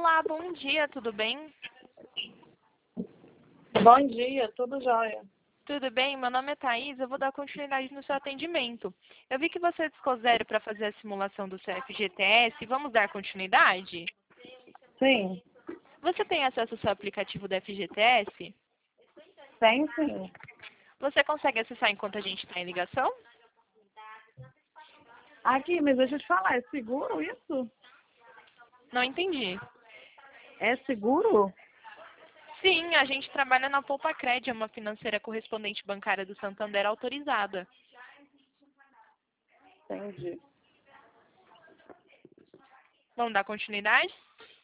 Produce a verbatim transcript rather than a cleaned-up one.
Olá, bom dia, tudo bem? Bom dia, tudo jóia. Tudo bem? Meu nome é Thaís, eu vou dar continuidade no seu atendimento. Eu vi que você discou zero para fazer a simulação do seu F G T S, vamos dar continuidade? Sim, Você tem acesso ao seu aplicativo do F G T S? tem sim. Você consegue acessar enquanto a gente está em ligação? Aqui, mas deixa eu te falar, é seguro isso? Não entendi. É seguro? Sim, a gente trabalha na Poupa Cred, é uma financeira correspondente bancária do Santander autorizada. Entendi. Vamos dar continuidade?